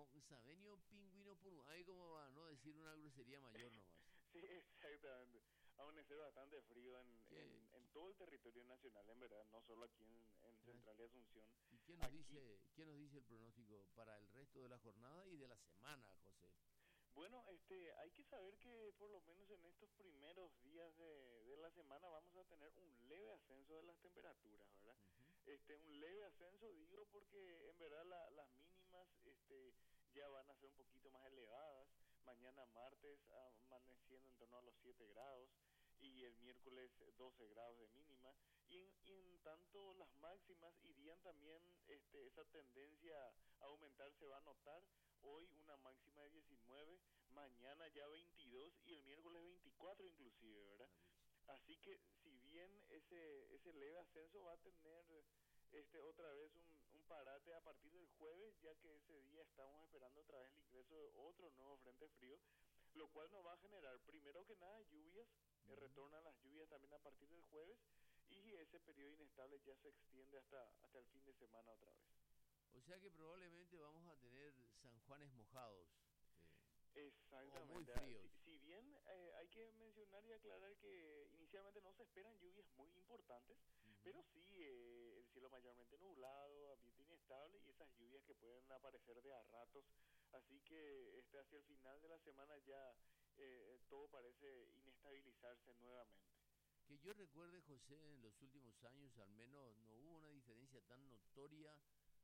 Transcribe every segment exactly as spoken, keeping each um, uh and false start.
un sabenio pingüino puro. Ahí como va, no decir una grosería mayor nomás. Sí, exactamente. Amanecer bastante frío en, ¿Qué, en, en todo el territorio nacional, en verdad, no solo aquí en, en qué- Central y Asunción. ¿Y qué nos Aquí, dice, qué nos dice el pronóstico para el resto de la jornada y de la semana, José? bueno, este, hay que saber que por lo menos en estos primeros días de, de la semana vamos a tener un leve ascenso de las temperaturas, ¿verdad? Ujú. Este, un leve ascenso, digo, porque en verdad la- las mínimas, este, ya van a ser un poquito más elevadas. Mañana martes amaneciendo en torno a los siete grados y el miércoles doce grados de mínima. Y en, y en tanto las máximas irían también, este, esa tendencia a aumentar se va a notar. Hoy una máxima de diecinueve, mañana ya veintidós y el miércoles veinticuatro inclusive, A ¿verdad? la pucha. Así que si bien ese ese leve ascenso va a tener este otra vez un, un parate a partir del jueves, ya que ese día estamos esperando otra vez el ingreso de otro nuevo frente frío, lo cual nos va a generar primero que nada lluvias, eh, Ujú. retornan las lluvias también a partir del jueves y ese periodo inestable ya se extiende hasta hasta el fin de semana otra vez. O sea que probablemente vamos a tener San Juanes mojados eh, o muy Exactamente. Ah, Si, fríos. si bien eh, hay que mencionar y aclarar que inicialmente no se esperan lluvias muy importantes, Ujú. pero sí eh, el cielo mayormente nublado, ambiente inestable y esas lluvias que pueden aparecer de a ratos. Así que este hacia el final de la semana ya eh, todo parece inestabilizarse nuevamente. Que yo recuerde, José, en los últimos años al menos no hubo una diferencia tan notoria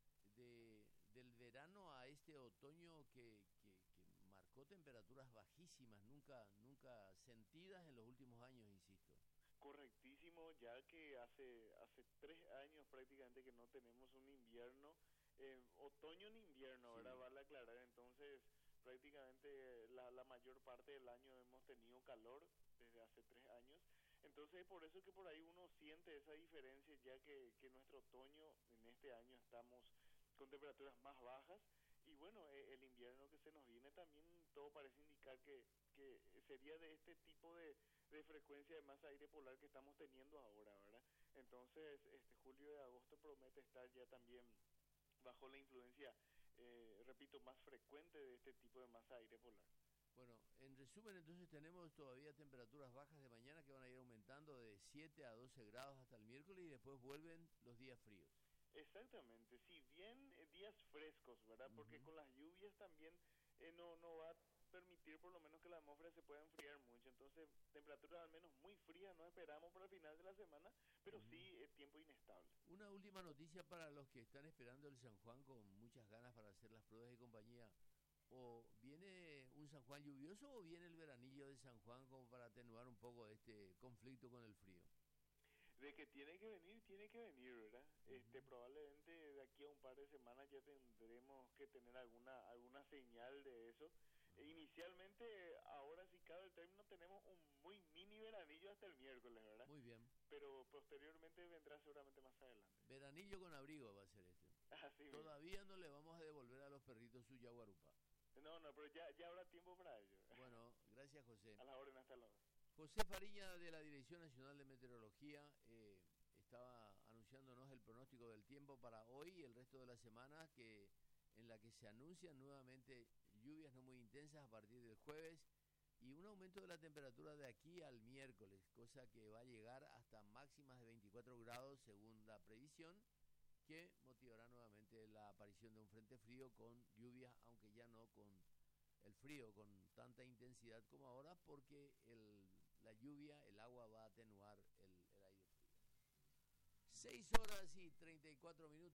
de, del verano a este otoño que, que, que marcó temperaturas bajísimas, nunca, nunca sentidas en los últimos años, insisto. Correctísimo, ya que hace hace tres años prácticamente que no tenemos un invierno, eh, otoño en invierno, ¿verdad? Sí. Vale aclarar, entonces prácticamente la, la mayor parte del año hemos tenido calor desde hace tres años, entonces es por eso que por ahí uno siente esa diferencia, ya que, que nuestro otoño en este año estamos con temperaturas más bajas y bueno, eh, el invierno que se nos viene también todo parece indicar que, que sería de este tipo de de frecuencia de masa aire polar que estamos teniendo ahora, ¿verdad? Entonces, este julio y agosto promete estar ya también bajo la influencia, eh, repito, más frecuente de este tipo de masa aire polar. Bueno, en resumen, entonces tenemos todavía temperaturas bajas de mañana que van a ir aumentando de siete a doce grados hasta el miércoles y después vuelven los días fríos. Exactamente, si bien eh, días frescos, ¿verdad? Porque Ujú, con las lluvias también eh, no, no va a permitir por lo menos que la atmósfera se pueda enfriar mucho, entonces temperaturas al menos muy frías no esperamos para el final de la semana, pero ujú. sí eh, tiempo inestable. Una última noticia para los que están esperando el San Juan con muchas ganas para hacer las pruebas de compañía. ¿O viene un San Juan lluvioso o viene el veranillo de San Juan como para atenuar un poco este conflicto con el frío? De que tiene que venir, tiene que venir, ¿verdad? Este, Ujú, probablemente de aquí a un par de semanas ya tendremos que tener alguna alguna señal de eso. E ajá. inicialmente, ahora sí cabe el término, tenemos un muy mini veranillo hasta el miércoles, ¿verdad? Muy bien. Pero posteriormente vendrá seguramente más adelante. Veranillo con abrigo va a ser este. Así mismo. Todavía no le vamos a devolver a los perritos su yaguarupa. No, no, pero ya, ya habrá tiempo para ello. Bueno, gracias José. A la orden, hasta luego. José Fariña de la Dirección Nacional de Meteorología eh, estaba anunciándonos el pronóstico del tiempo para hoy y el resto de la semana, que en la que se anuncian nuevamente lluvias no muy intensas a partir del jueves y un aumento de la temperatura de aquí al miércoles, cosa que va a llegar hasta máximas de veinticuatro grados según la previsión, que motivará nuevamente la aparición de un frente frío con lluvias, aunque ya no con el frío con tanta intensidad como ahora, porque el, la lluvia, el agua va a atenuar el, el aire frío. Seis horas y treinta y cuatro minutos.